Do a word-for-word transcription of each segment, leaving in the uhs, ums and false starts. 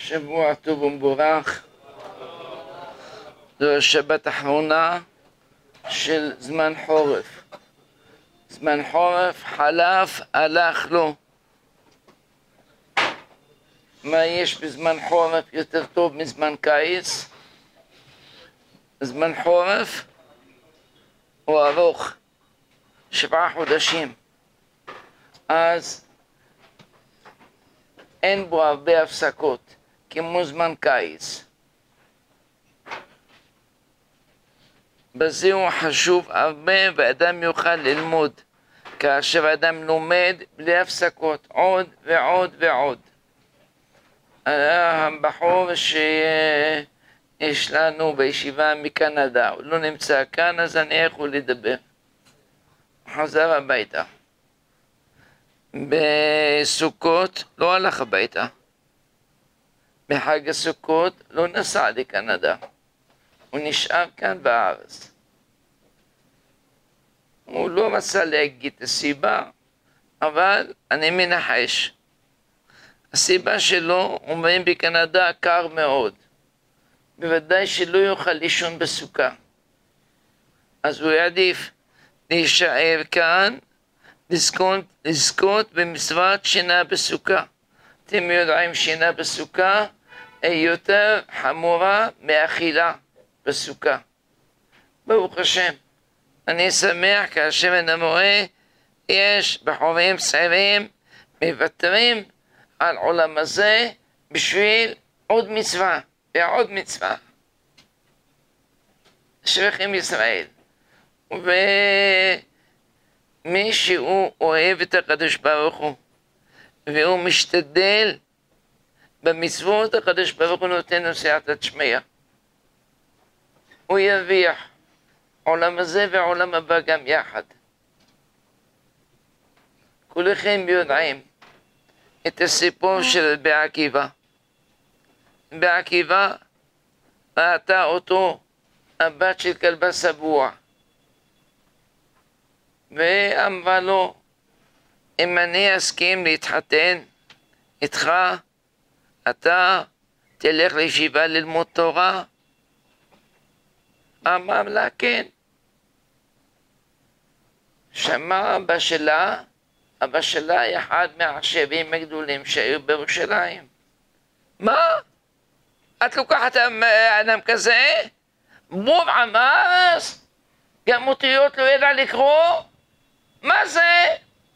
שבוע טוב ומבורך. זו השבת האחרונה של זמן חורף. זמן חורף חלף, הלך לו. מה יש בזמן חורף יותר טוב מזמן קיץ? זמן חורף הוא ארוך, שבעה חודשים. אז אין בו הרבה הפסקות, כמו זמן קיץ. בזה הוא חשוב הרבה, ואדם יוכל ללמוד. כאשר אדם לומד בלי הפסקות, עוד ועוד ועוד. הבחור שיש לנו בישיבה מקנדה, הוא לא נמצא כאן, אז אני יכול לדבר. חזר הביתה. בסוכות לא הלך הביתה. בחג הסוכות לא נסע לקנדה. הוא נשאר כאן בארץ. הוא לא רצה להגיד את הסיבה, אבל אני מנחש. הסיבה שלו, אומרים בקנדה, קר מאוד. בוודאי שלא יוכל לישון בסוכה. אז הוא יעדיף להישאר כאן, לזכות, לזכות במצוות שינה בסוכה. אתם יודעים, שינה בסוכה היא יותר חמורה מאכילה בסוכה. ברוך השם. אני שמח כאשר אני רואה, יש בחורים צעירים מוותרים על עולם הזה בשביל עוד מצווה ועוד מצווה. אשריכם ישראל. ומי שהוא אוהב את הקדוש ברוך הוא והוא משתדל במצוות, הקדוש ברוך הוא נותן לו סייעתא דשמיא. הוא ירוויח עולם הזה ועולם הבא גם יחד. כולכם יודעים את הסיפור של רבי עקיבא. רבי עקיבא ראתה אותו הבת של כלבה סבוע, ואמרה לו, אם אני אסכים להתחתן איתך, אתה תלך לישיבה ללמוד תורה? אמר לה כן. שמע אבא שלה, אבא שלה היה אחד מהעשירים הגדולים שהיו בירושלים. מה? את לוקחת אדם כזה? בור עם הארץ? גם אותיות לא ידע לקרוא? מה זה?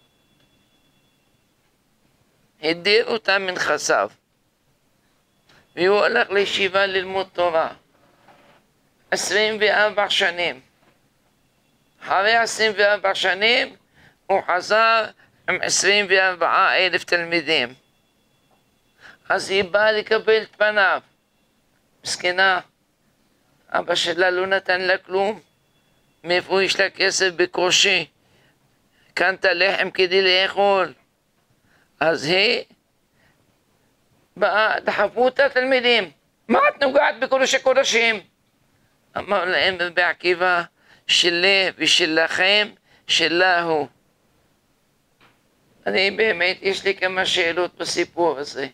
הדיר אותה מנכסיו. והוא הלך לישיבה ללמוד תורה. עשרים וארבע שנים. אחרי עשרים וארבע שנים הוא חזר עם עשרים וארבעה אלף תלמידים. אז היא באה לקבל את פניו. מסכנה, אבא שלה לא נתן לה כלום. מאיפה יש לה כסף? בקושי. קנת לחם כדי לאכול. אז היא באה, דחפו את התלמידים. מה את נוגעת בקודש הקודשים? אמר להם רבי עקיבא, שלי ושלכם, שלה הוא. אני באמת, יש לי כמה שאלות בסיפור הזה.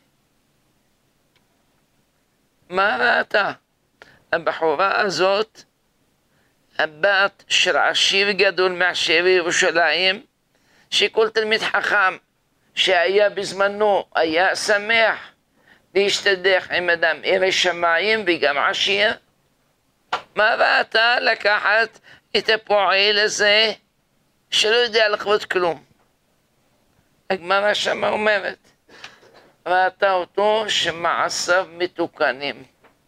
מה ראתה? הבחורה הזאת, הבת של עשיר גדול מעשירי ירושלים, שכל תלמיד חכם שהיה בזמנו היה שמח להשתדך עם אדם ירא שמיים וגם עשיר. מה ראתה? לקחת את הפועל הזה שלא יודע לחוות כלום. הגמרא שמה אומרת, ראתה אותו שמעשיו מתוקנים.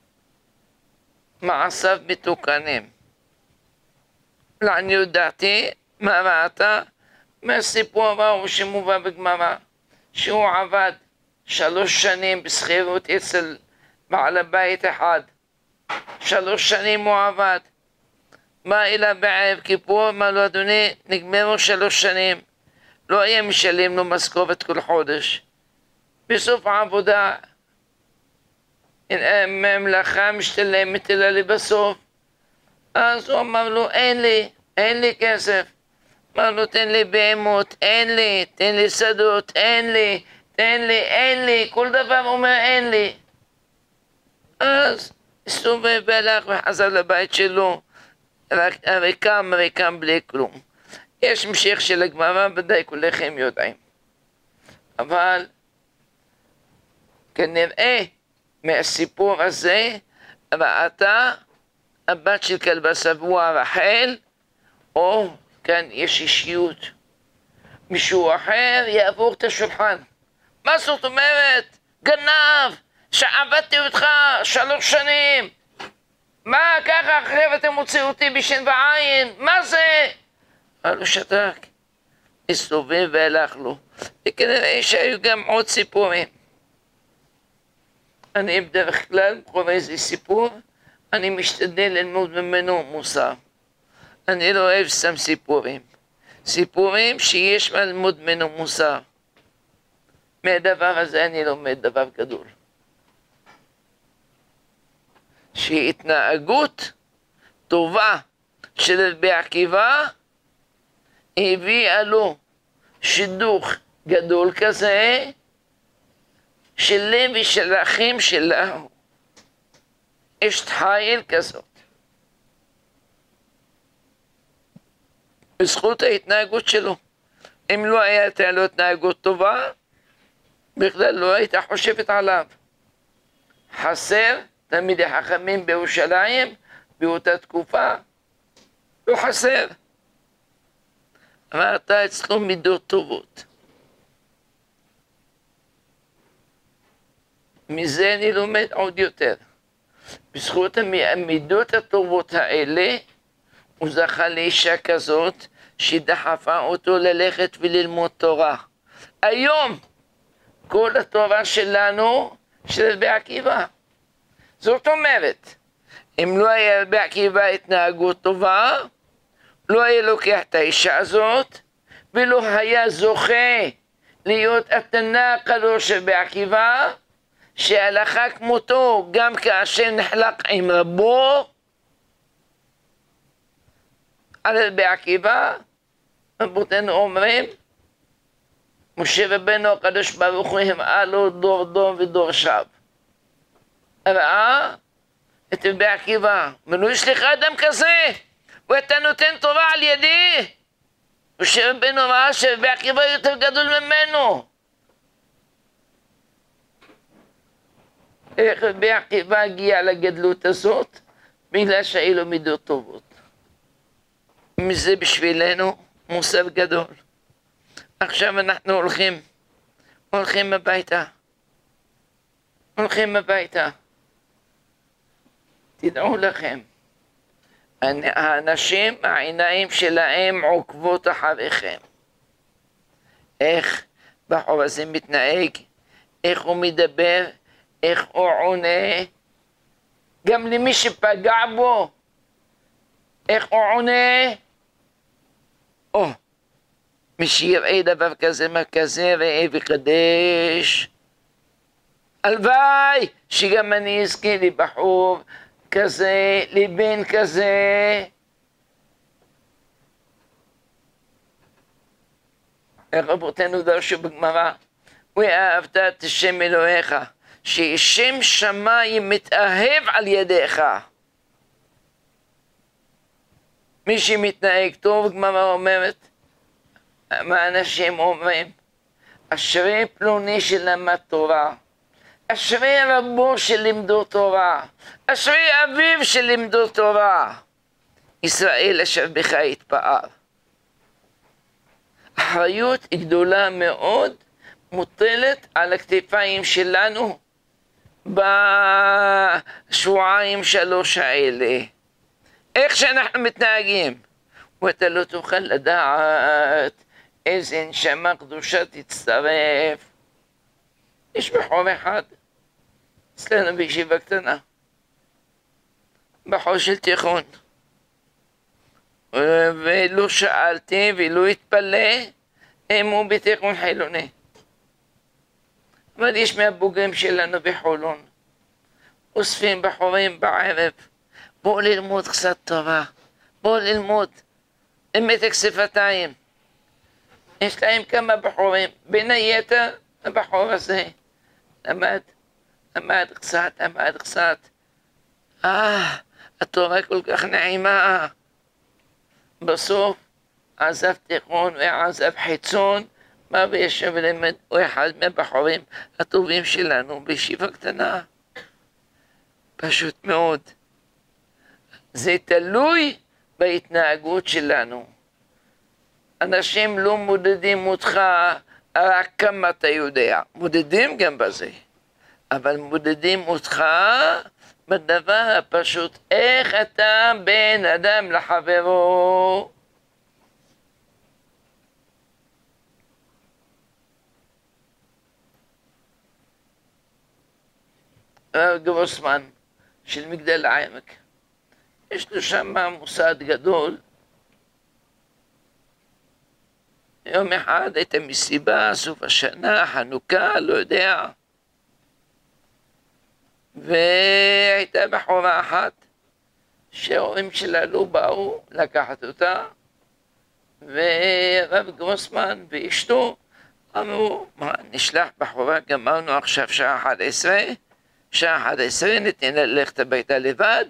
מעשיו מתוקנים. לעניות דעתי, מה ראתה? מהסיפור הבא שמובא בגמרא, שהוא עבד שלוש שנים בשכירות אצל בעל הבית אחד. שלוש שנים הוא עבד. בא אליו בערב כיפור, אמר לו, אדוני, נגמרו שלוש שנים. לא היה משלם לו משכורת כל חודש. בסוף העבודה, הממלכה משתלמת אלא לבסוף. אז הוא אמר לו, אין לי, אין לי כסף. אמר לו, תן לי בהמות, אין לי, תן לי שדות, אין לי, תן לי, אין לי, כל דבר אומר אין לי. אז הסתובב והלך וחזר לבית שלו, ריקם ריקם בלי כלום. יש המשך של הגמרא, ודאי כולכם יודעים. אבל כנראה מהסיפור הזה ראתה הבת של כלבה שבוע רחל, או כאן יש אישיות, מישהו אחר יעבור את השולחן. מה זאת אומרת? גנב, שעבדתי אותך שלוש שנים, מה ככה עכשיו אתם מוציאו אותי בשן ועין? מה זה? אבל הוא שתק, הסתובב והלך לו. וכנראה שהיו גם עוד סיפורים. אני בדרך כלל קורא איזה סיפור, אני משתדל ללמוד ממנו מוסר. אני לא אוהב סתם סיפורים. סיפורים שיש מה ללמוד ממנו מוסר. מהדבר הזה אני לומד דבר גדול. שהתנהגות טובה של רבי עקיבא הביאה לו שידוך גדול כזה של לב ושל אחים שלנו. אשת חיל כזאת. בזכות ההתנהגות שלו. אם לא הייתה לו התנהגות טובה, בכלל לא הייתה חושבת עליו. חסר תלמידי חכמים בירושלים באותה תקופה, לא חסר. ראתה אצלו מידות טובות. מזה אני לומד עוד יותר. בזכות המידות הטובות האלה, הוא זכה לאישה כזאת שדחפה אותו ללכת וללמוד תורה. היום כל התורה שלנו של רבי עקיבא. זאת אומרת, אם לא היה רבי עקיבא התנהגות טובה, לא היה לוקח את האישה הזאת, ולא היה זוכה להיות התנא הקדוש של רבי עקיבא, שהלכה כמותו גם כאשר נחלק עם רבו, על רבי עקיבא, רבותינו אומרים, משה רבנו הקדוש ברוך הוא הראה לו דור דור ודור שב. ראה את רבי עקיבא, ולא יש לך אדם כזה, ואתה נותן תורה על ידי. משה רבנו ראה שרבי עקיבא יותר גדול ממנו. איך רבי עקיבא הגיע לגדלות הזאת? בגלל שהיו לו מידות טובות. מזה בשבילנו מוסר גדול. עכשיו אנחנו הולכים, הולכים הביתה. הולכים הביתה. תדעו לכם, האנשים, העיניים שלהם עוקבות אחריכם. איך בחור הזה מתנהג, איך הוא מדבר, איך הוא עונה, גם למי שפגע בו, איך הוא עונה. או, מי שיראה דבר כזה, מה כזה, ראה וקדש. הלוואי שגם אני אזכה לבחור כזה, לבן כזה. רבותינו דרשו בגמרא, ואהבת את השם אלוהיך, ששם שמיים מתאהב על ידיך. מי שמתנהג טוב, גמרא אומרת, מה אנשים אומרים? אשרי פלוני שלמד תורה, אשרי רבו שלימדו תורה, אשרי אביו שלימדו תורה. ישראל אשר בך יתפאר. אחריות גדולה מאוד מוטלת על הכתפיים שלנו בשבועיים שלוש האלה. איך שאנחנו מתנהגים, ואתה לא תוכל לדעת איזה נשמה קדושה תצטרף. יש בחור אחד, אצלנו בישיבה קטנה, בחור של תיכון, ולא שאלתי ולא התפלא אם הוא בתיכון חילוני. אבל יש מהבוגרים שלנו בחולון, אוספים בחורים בערב, בואו ללמוד קצת תורה, בואו ללמוד עם מתק שפתיים. יש להם כמה בחורים, בין היתר הבחור הזה למד עמד קצת, עמד קצת. אה, התורה כל כך נעימה. בסוף עזב תיכון ועזב חיצון, מה וישב ולמד, הוא אחד מהבחורים הטובים שלנו בישיבה קטנה. פשוט מאוד. זה תלוי בהתנהגות שלנו. אנשים לא מודדים אותך רק כמה אתה יודע, מודדים גם בזה, אבל מודדים אותך בדבר הפשוט, איך אתה בן אדם לחברו. הרב גרוסמן של מגדל העמק, יש לו שם מוסד גדול. יום אחד הייתה מסיבה, סוף השנה, חנוכה, לא יודע. והייתה בחורה אחת שההורים שלה לא באו לקחת אותה, ורב גרוסמן ואשתו אמרו, מה, נשלח בחורה, גמרנו עכשיו שעה אחת עשרה, שעה אחת עשרה ניתן ללכת הביתה לבד.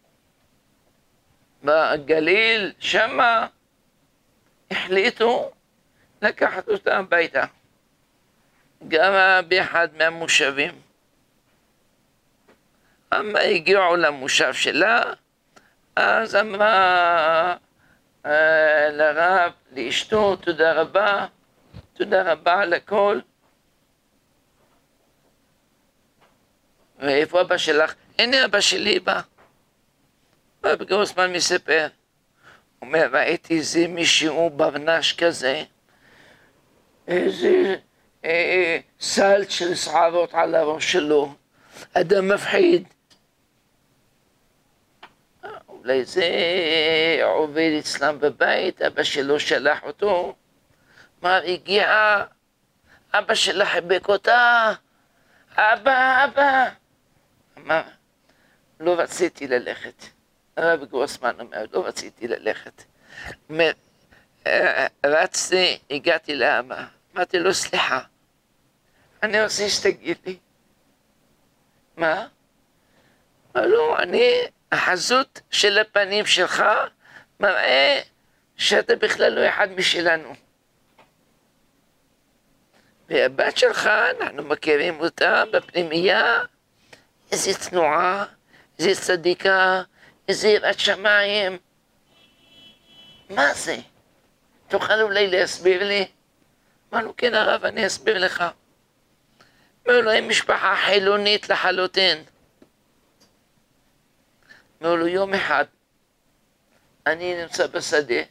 בגליל שמה החליטו לקחת אותה הביתה. גרה באחד מהמושבים. אמה הגיעו למושב שלה, אז אמרה אה, לרב, לאשתו, תודה רבה, תודה רבה על הכל. ואיפה אבא שלך? הנה אבא שלי בא. רב גרוסמן מספר, אומר, ראיתי איזה מישהו ברנש כזה, איזה אה, סל של שערות על הראש שלו, אדם מפחיד. אולי זה עובד אצלם בבית, אבא שלו שלח אותו, מה הגיעה, אבא שלה חיבק אותה, אבא, אבא. אמר, לא רציתי ללכת. הרב גרוסמן אומר, לא רציתי ללכת. אומר, רצתי, הגעתי לאבא, אמרתי לו, סליחה, אני רוצה שתגיד לי. מה? אמר לו, אני, החזות של הפנים שלך מראה שאתה בכלל לא אחד משלנו. והבת שלך, אנחנו מכירים אותה בפנימייה, איזה תנועה, איזה צדיקה, איזה יראת שמיים. מה זה? תוכל אולי להסביר לי? אמר לו, כן הרב, אני אסביר לך. אמר לו, הם משפחה חילונית לחלוטין. אמר לו, יום אחד אני נמצא בשדה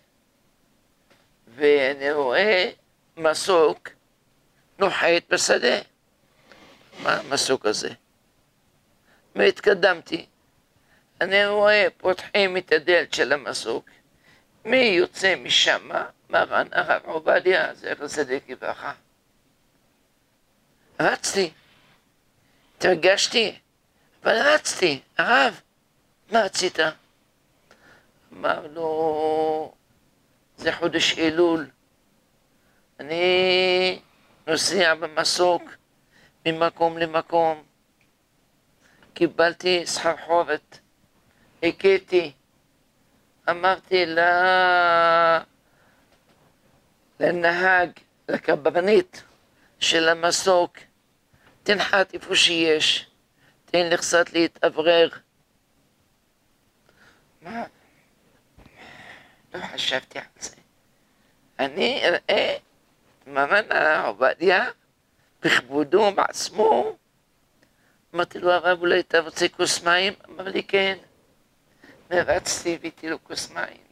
ואני רואה מסוק נוחת בשדה. מה המסוק הזה? והתקדמתי, אני רואה פותחים את הדלת של המסוק, מי יוצא משם? מרן הרב עובדיה, זכר צדיק לברכה. רצתי, תרגשתי, אבל רצתי, הרב, מה רצית? אמר לו, זה חודש אלול, אני נוסע במסוק ממקום למקום, קיבלתי סחרחורת, הכיתי, אמרתי לה, לנהג, לקברניט של המסוק, תנחת איפה שיש, תן לי קצת להתאוורר. מה? לא חשבתי על זה. אני אראה מרן הרב עובדיה בכבודו בעצמו. אמרתי לו, הרב, אולי אתה רוצה כוס מים? אמר לי, כן. מרצתי והבאתי לו כוס מים.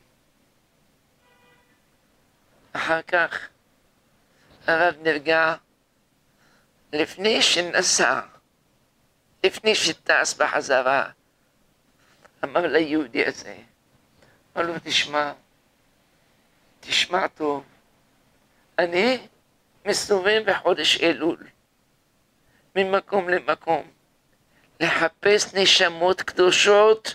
אחר כך הרב נרגע, לפני שנסע, לפני שטס בחזרה, אמר ליהודי הזה, אמר לו, תשמע, תשמע טוב, אני מסתובב בחודש אלול, ממקום למקום, לחפש נשמות קדושות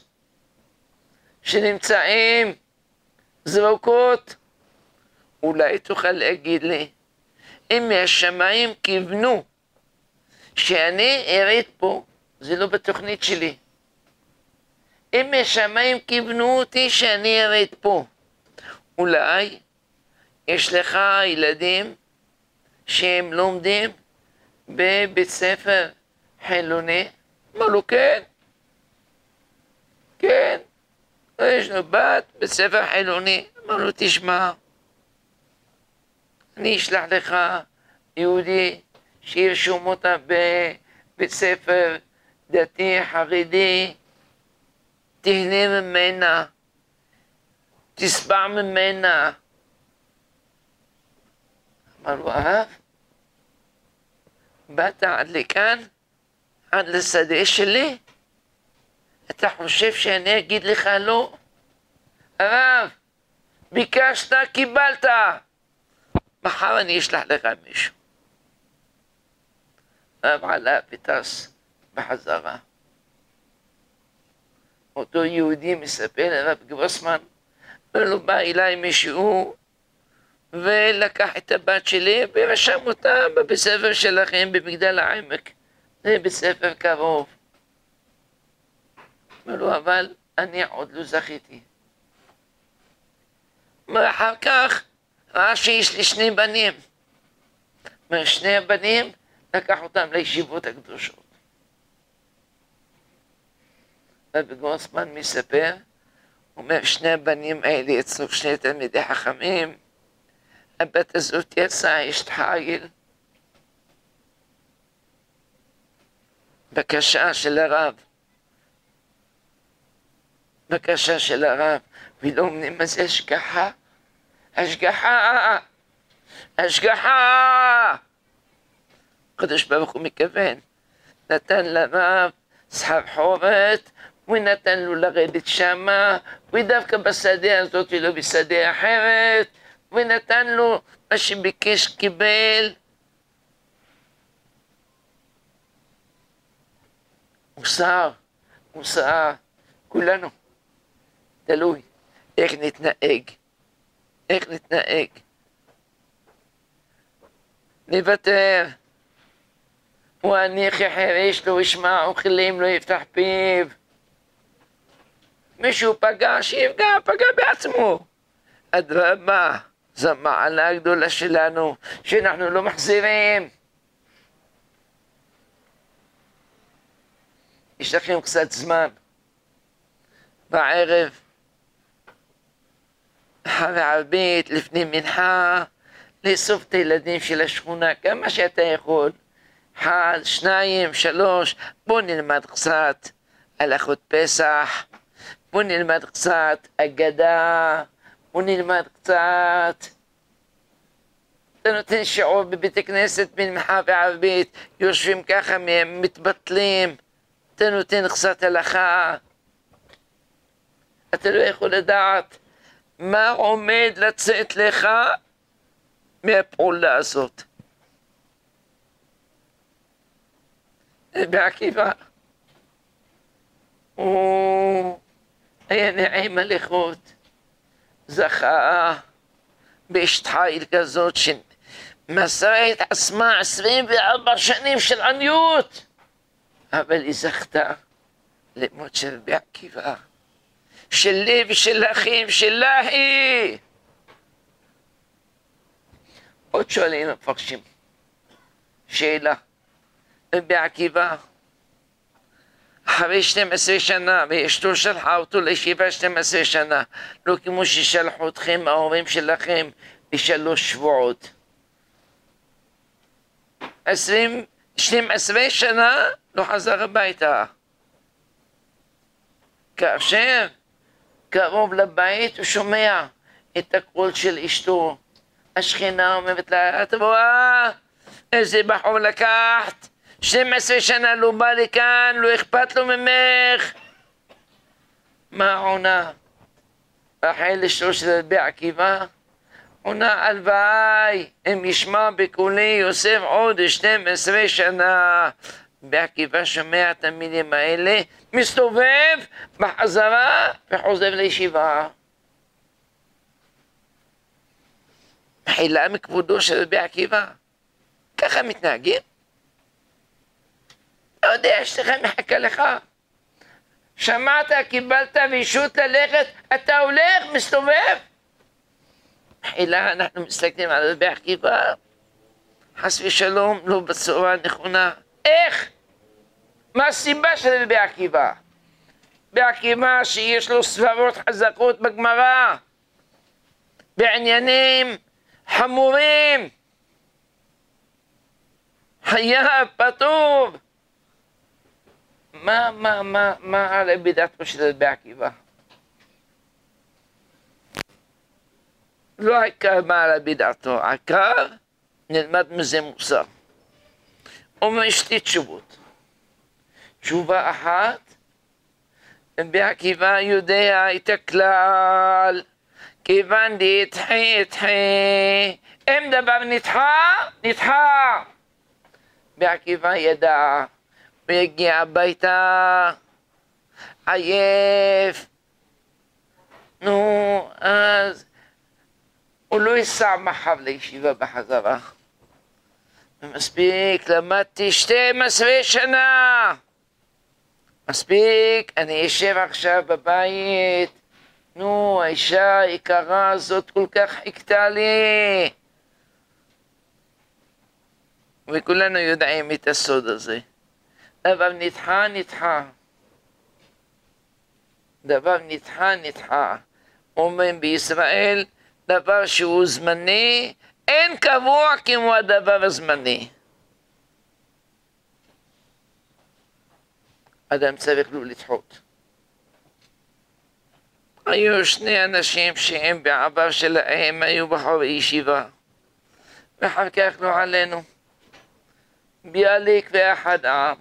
שנמצאים זרוקות. אולי תוכל להגיד לי, אם מהשמיים כיוונו שאני ארד פה זה לא בתוכנית שלי. אם השמיים כיוונו אותי שאני ארד פה. אולי יש לך ילדים שהם לומדים בבית ספר חילוני? אמר לו כן. כן. יש לו בת בית ספר חילוני. אמר לו תשמע, אני אשלח לך יהודי שירשום אותה בבית ספר דתי חרדי, תהנה ממנה, תשבע ממנה. אמר לו הרב, באת עד לכאן, עד לשדה שלי? אתה חושב שאני אגיד לך לא? הרב, ביקשת, קיבלת. מחר אני אשלח לך מישהו. הרב עלה וטס בחזרה. אותו יהודי מספר לרב גרוסמן, ולא בא אליי מישהו ולקח את הבת שלי ורשם אותה בבית ספר שלכם במגדל העמק. זה בית ספר קרוב. אמר לו, אבל אני עוד לא זכיתי. אמר, אחר כך ראה שיש לי שני בנים. אמר, שני הבנים לקח אותם לישיבות הקדושות. רבי גרוסמן מספר, אומר, שני הבנים האלה יצאו שני תלמידי חכמים, הבת הזאת יצאה אשת חיל. בקשה של הרב, בקשה של הרב, ולא אומרים מה זה השגחה? השגחה! השגחה! הקדוש ברוך הוא מכוון, נתן לרב סחרחורת, ונתן לו לרדת שמה, ודווקא בשדה הזאת ולא בשדה אחרת, ונתן לו מה שביקש קיבל. מוסר, מוסר, כולנו, תלוי איך נתנהג, איך נתנהג. נוותר, ואניח יחרש לא ישמע וכלים לא יפתח פיו. מישהו פגע, שיפגע, פגע בעצמו. אדרבה, זו המעלה הגדולה שלנו, שאנחנו לא מחזירים. יש לכם קצת זמן, בערב, אחרי ערבית, לפני מנחה, לאסוף את הילדים של השכונה, כמה שאתה יכול. אחד, שניים, שלוש, בוא נלמד קצת הלכות פסח, בוא נלמד קצת אגדה, בוא נלמד קצת. אתה נותן שיעור בבית הכנסת מנחה וערבית, יושבים ככה, מתבטלים, אתה נותן קצת הלכה. אתה לא יכול לדעת מה עומד לצאת לך מהפעולה הזאת. בעקיבא הוא היה נעים הליכות, זכה באשת חיל כזאת שמסרה את עצמה עשרים וארבע שנים של עניות, אבל היא זכתה למות של בעקיבא, של לב של אחים שלה היא. עוד שואלים המפרשים שאלה, בעקיבא אחרי שתים עשרה שנה, ואשתו שלחה אותו לישיבה שתים עשרה שנה, לא כמו ששלחו אתכם ההורים שלכם לשלוש שבועות. עשרים, שתים עשרה שנה לא חזר הביתה. כאשר קרוב לבית הוא שומע את הקול של אשתו. השכינה אומרת לה, את רואה איזה בחור לקחת? שתים עשרה שנה לא בא לכאן, לא אכפת לו ממך. מה עונה? אחרי לשלוש של בעקיבא, עונה הלוואי, אם ישמע בקולי יוסף עוד שתים עשרה שנה. בעקיבא שומע את המילים האלה, מסתובב בחזרה וחוזר לישיבה. מחילה מכבודו של בעקיבא. ככה מתנהגים? לא יודע, אשתך מחכה לך. שמעת, קיבלת וישות ללכת, אתה הולך, מסתובב. תחילה אנחנו מסתכלים על רבי עקיבא, חס ושלום, לא בצורה נכונה. איך? מה הסיבה של רבי עקיבא? רבי עקיבא שיש לו סברות חזקות בגמרא, בעניינים חמורים, חייב, פטור. מה, מה, מה, מה על בדעתו של רבי עקיבא? לא העיקר מה על בדעתו, העיקר נלמד מזה מוסר. אומר שתי תשובות. תשובה אחת, רבי עקיבא יודע את הכלל, כיוון דתחי יתחי, אם דבר נדחה, נדחה. רבי עקיבא ידע, הוא יגיע הביתה, עייף, נו, אז הוא לא ייסע מחר לישיבה בחזרה. מספיק, למדתי שתים עשרה שנה. מספיק, אני אשב עכשיו בבית. נו, האישה היקרה הזאת כל כך חיכתה לי. וכולנו יודעים את הסוד הזה. דבר נדחה, נדחה. דבר נדחה, נדחה. אומרים בישראל, דבר שהוא זמני, אין קבוע כמו הדבר הזמני. אדם צריך לו לדחות. היו שני אנשים שהם בעבר שלהם היו בחורי ישיבה, ואחר כך לא עלינו. ביאליק ואחד העם.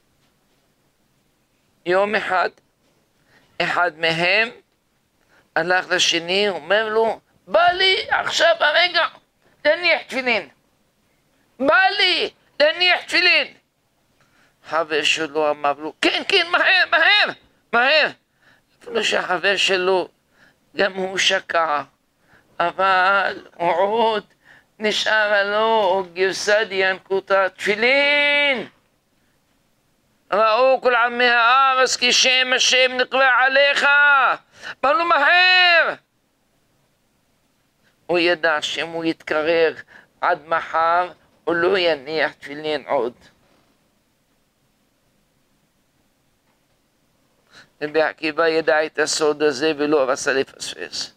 יום אחד, אחד מהם הלך לשני, אומר לו, בא לי עכשיו הרגע להניח תפילין. בא לי להניח תפילין. חבר שלו אמר לו, כן, כן, מהר, מהר, מהר. אפילו שהחבר שלו גם הוא שקע, אבל הוא עוד נשאר לו גרסא דינקותא תפילין. ראו כל עמי הארץ כי שם השם נקרא עליך. אמר לו מהר. הוא ידע שאם הוא יתקרר עד מחר, הוא לא יניח תפילין עוד. רבי עקיבא ידע את הסוד הזה ולא רצה לפספס.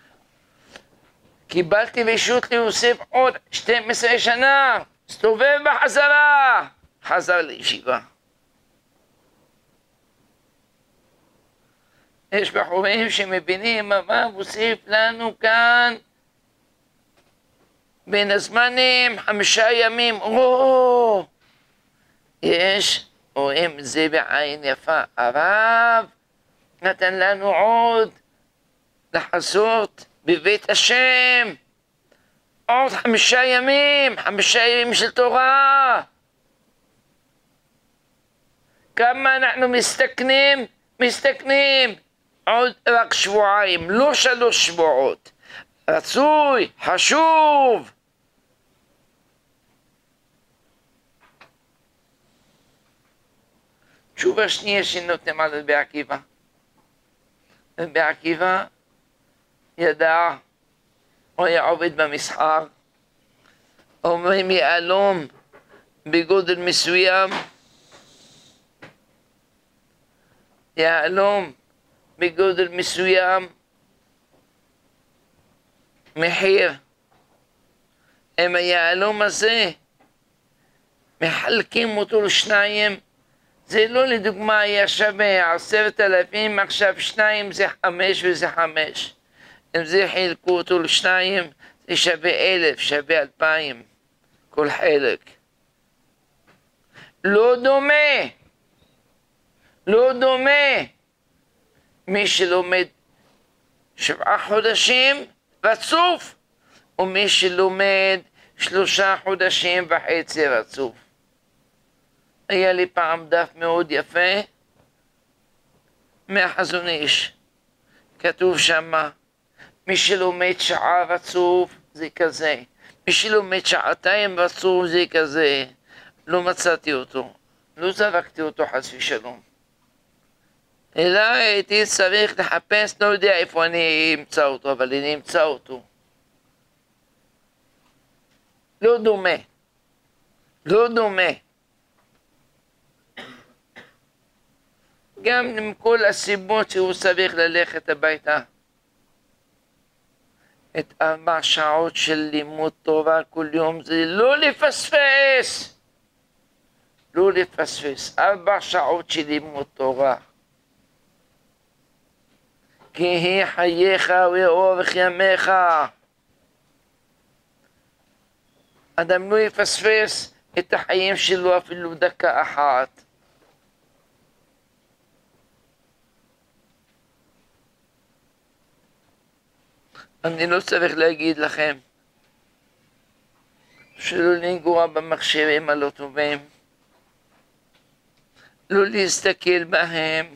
קיבלתי רשות ליוסף עוד שתים עשרה שנה, הסתובב בחזרה, חזר לישיבה. יש בחורים שמבינים מה מוסיף לנו כאן בין הזמנים, חמישה ימים, או, יש, רואים את זה בעין יפה. הרב נתן לנו עוד לחזות בבית השם, עוד חמישה ימים, חמישה ימים של תורה. כמה אנחנו מסתכנים, מסתכנים, עוד רק שבועיים, לא שלוש שבועות. רצוי, חשוב. תשובה שנייה שנותנים על רבי עקיבא. רבי עקיבא ידע, הוא היה עובד במסחר, אומרים יהלום בגודל מסוים, יהלום בגודל מסוים, מחיר. אם היהלום הזה מחלקים אותו לשניים, זה לא לדוגמה היה שווה עשרת אלפים, עכשיו שניים זה חמש וזה חמש. אם זה חילקו אותו לשניים, זה שווה אלף, שווה אלפיים, כל חלק. לא דומה, לא דומה. מי שלומד שבעה חודשים רצוף, ומי שלומד שלושה חודשים וחצי רצוף. היה לי פעם דף מאוד יפה מהחזון איש. כתוב שמה, מי שלומד שעה רצוף זה כזה, מי שלומד שעתיים רצוף זה כזה. לא מצאתי אותו. לא זרקתי אותו חס ושלום. אלא הייתי צריך לחפש, לא יודע איפה אני אמצא אותו, אבל אני אמצא אותו. לא דומה. לא דומה. גם עם כל הסיבות שהוא צריך ללכת הביתה. את ארבע שעות של לימוד תורה כל יום זה לא לפספס. לא לפספס. ארבע שעות של לימוד תורה. כי היא חייך ואורך ימיך. אדם לא יפספס את החיים שלו אפילו דקה אחת. אני לא צריך להגיד לכם שלא לנגוע במכשירים הלא טובים, לא להסתכל בהם.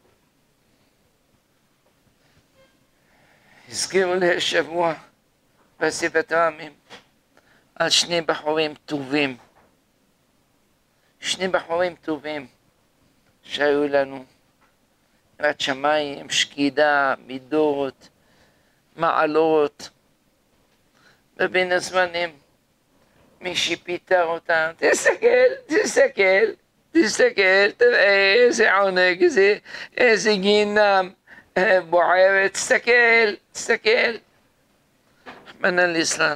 הזכירו לי השבוע בספר העמים על שני בחורים טובים, שני בחורים טובים שהיו לנו, יראת שמיים, שקידה, מידות, מעלות. ובין הזמנים מישהי פיתר אותם, תסתכל, תסתכל, תסתכל, תראה איזה עונג, איזה, איזה גינה בוערת, תסתכל, תסתכל. רחמנא ליצלן.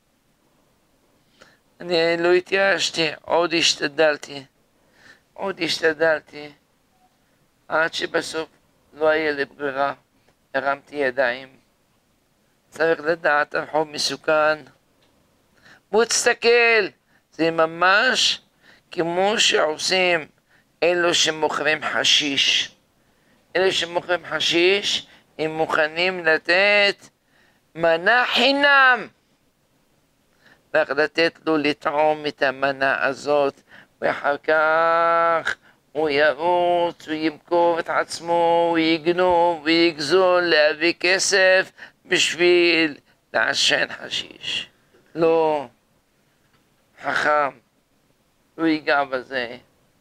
אני לא התייאשתי, עוד השתדלתי, עוד השתדלתי, עד שבסוף לא היה לי ברירה, הרמתי ידיים. צריך לדעת, הרחוב מסוכן. בוא תסתכל, זה ממש כמו שעושים אלו שמוכרים חשיש. אלו שמוכרים חשיש, הם מוכנים לתת מנה חינם. רק לתת לו לטעום את המנה הזאת, ואחר כך הוא ירוץ, הוא ימכור את עצמו, הוא יגנוב, הוא יגזול, להביא כסף בשביל לעשן חשיש. לא, חכם, לא ייגע בזה.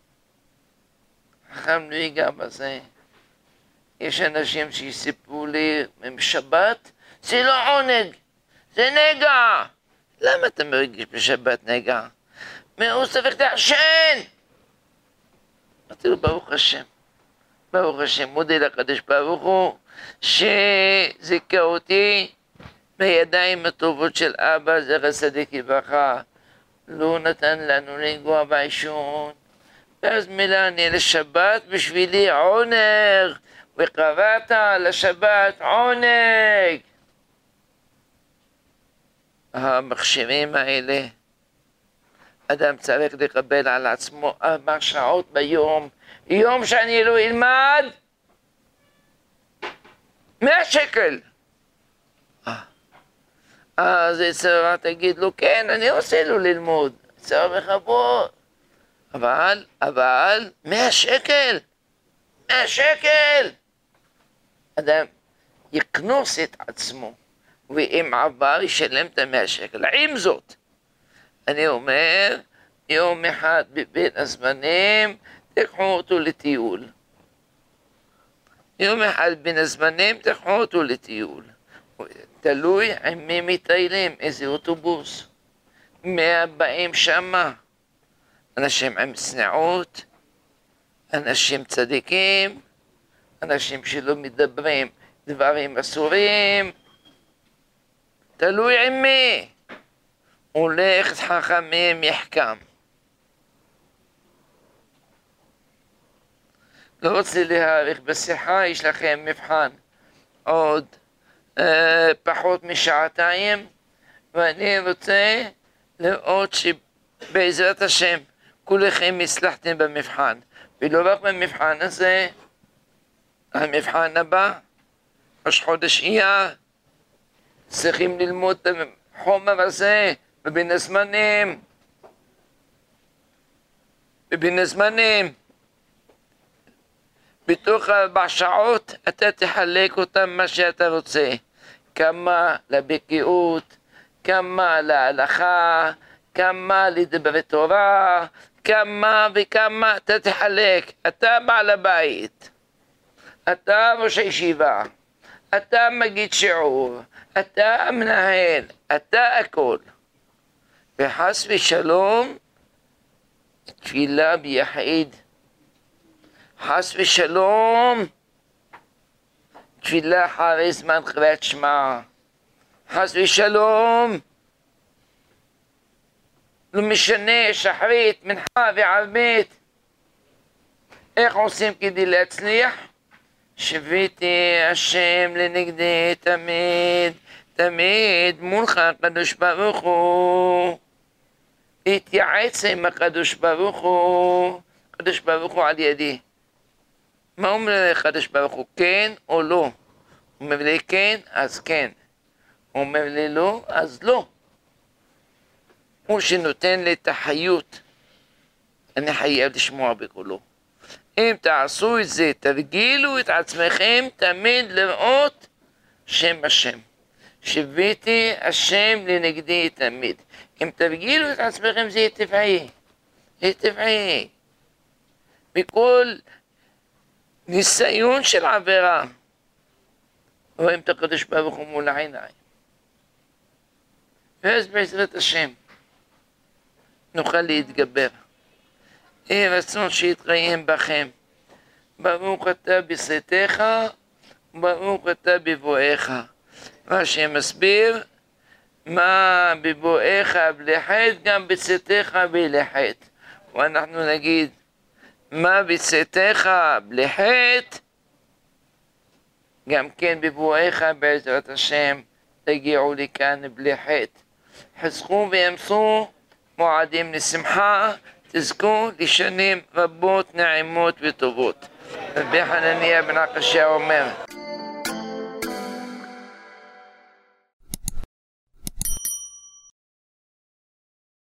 חכם לא ייגע בזה. יש אנשים שיסיפרו לי עם שבת, זה לא עונג, זה נגע. למה אתה מרגיש בשבת נגע? הוא צריך לעשן. אמרתי לו, ברוך השם, ברוך השם, מודה לקדוש ברוך הוא, שזיכה אותי בידיים הטובות של אבא, זכר צדיק לברכה, לא נתן לנו לנגוע בעישון, ואז מילא אני לשבת בשבילי עונג, וקראת לשבת עונג. המכשירים האלה, אדם צריך לקבל על עצמו ארבע שעות ביום, יום שאני לא אלמד, מאה שקל. אז יצרה תגיד לו, כן, אני עושה לו ללמוד, יצרה בכבוד, אבל, אבל, מאה שקל, מאה שקל. אדם יקנוס את עצמו, ואם עבר ישלם את המאה שקל. עם זאת, אני אומר, יום אחד בבין הזמנים, תקחו אותו לטיול. יום אחד בין הזמנים, תקחו אותו לטיול. תלוי עם מי מטיילים, איזה אוטובוס. מאה באים שמה. אנשים עם צניעות, אנשים צדיקים, אנשים שלא מדברים דברים אסורים. תלוי עם מי. הולך חכמים יחכם. לא רוצה להאריך בשיחה, יש לכם מבחן עוד אה, פחות משעתיים, ואני רוצה לראות שבעזרת השם כולכם הצלחתם במבחן, ולא רק במבחן הזה, המבחן הבא, ראש חודש אייר, צריכים ללמוד את החומר הזה בבין הזמנים, בבין הזמנים. בתוך ארבע שעות אתה תחלק אותם מה שאתה רוצה, כמה לבקיאות, כמה להלכה, כמה לדברי תורה, כמה וכמה אתה תחלק, אתה בעל הבית, אתה ראש הישיבה, אתה מגיד שיעור, אתה מנהל, אתה הכל. וחס ושלום, תפילה ביחיד, חס ושלום, תפילה אחרי זמן קריאת שמע, חס ושלום, לא משנה שחרית, מנחה וערבית. איך עושים כדי להצליח? שביתי השם לנגדי תמיד, תמיד מולך הקדוש ברוך הוא. להתייעץ עם הקדוש ברוך הוא, הקדוש ברוך הוא על ידי. מה אומר לקדוש ברוך הוא? כן או לא? הוא אומר לי כן, אז כן. הוא אומר לי לא, אז לא. הוא שנותן לי את החיות, אני חייב לשמוע בקולו. אם תעשו את זה, תרגילו את עצמכם תמיד לראות שם השם. שביתי השם לנגדי תמיד. אם תרגילו את עצמכם זה יהיה טבעי. זה טבעי. בכל ניסיון של עבירה, רואים את הקדוש ברוך הוא מול העיניים. ואז בעזרת השם נוכל להתגבר. יהי רצון שיתקיים בכם. ברוך אתה בצאתך, ברוך אתה בבואך. רש"י מסביר, מה בבואך בלי חטא, גם בצאתך בלי חטא. ואנחנו נגיד, מה בצאתך בלי חטא, גם כן בבואך בעזרת השם תגיעו לכאן בלי חטא. חזקו ואמצו מועדים לשמחה, תזכו לשנים רבות נעימות וטובות. רבי חנניה בן עקשיא אומר,